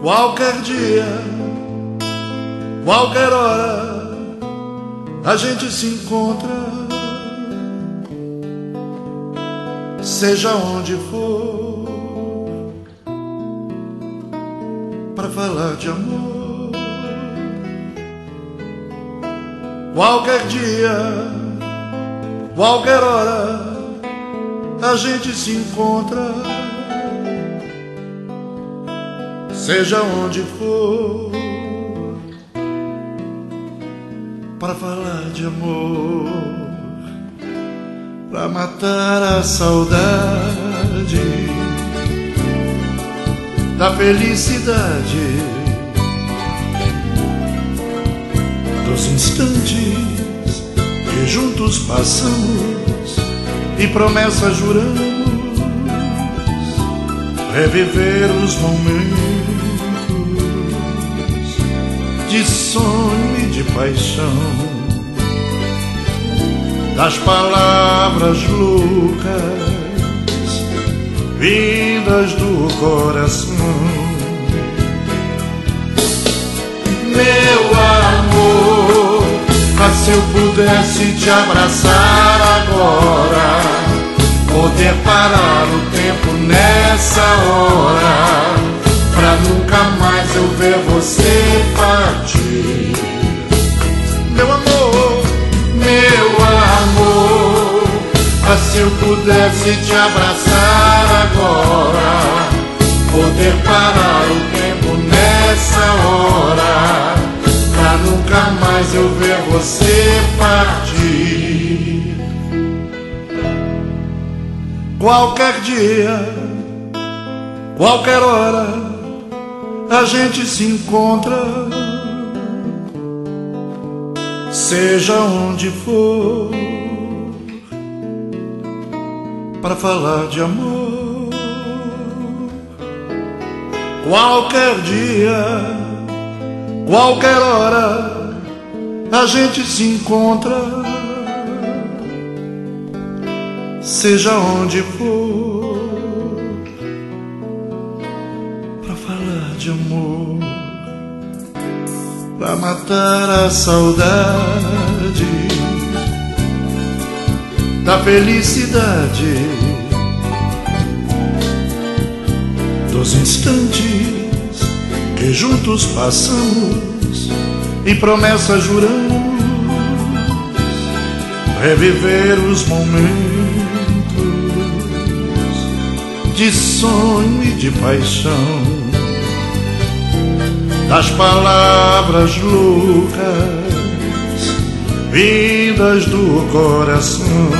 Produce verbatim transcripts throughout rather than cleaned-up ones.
Qualquer dia, qualquer hora, a gente se encontra, seja onde for, para falar de amor. Qualquer dia, qualquer hora, a gente se encontra, seja onde for, para falar de amor, para matar a saudade da felicidade dos instantes que juntos passamos e promessas juramos, reviver os momentos de sonho e de paixão, das palavras loucas vindas do coração. Meu amor, ah, se eu pudesse te abraçar agora, poder parar o tempo nessa hora, pra nunca mais eu ver você partir. Meu amor, meu amor, ah, se eu pudesse te abraçar agora, poder parar o tempo nessa hora, pra nunca mais eu ver você partir. Qualquer dia, qualquer hora, a gente se encontra, seja onde for, para falar de amor. Qualquer dia, qualquer hora, a gente se encontra, seja onde for, pra falar de amor, pra matar a saudade da felicidade dos instantes que juntos passamos e promessas juramos, reviver os momentos de sonho e de paixão, das palavras loucas vindas do coração.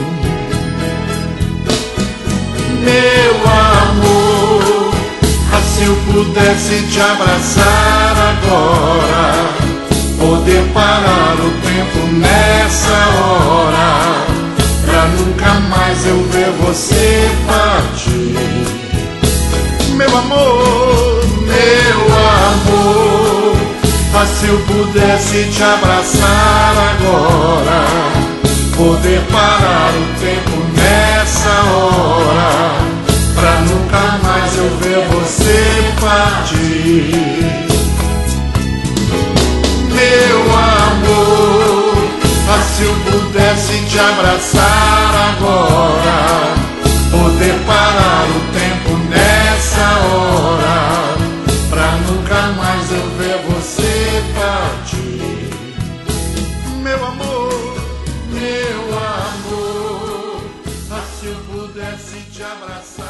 Meu amor, ah, se eu pudesse te abraçar agora, poder parar o tempo nessa hora, pra nunca mais eu ver você partir. Meu amor, meu amor, ah, se eu pudesse te abraçar agora, poder parar o tempo nessa hora, pra nunca mais eu ver você partir. Meu amor, ah, se eu pudesse te abraçar agora, poder parar o tempo nessa hora, pra nunca mais eu ver você partir. Meu amor, meu amor, ah, se eu pudesse te abraçar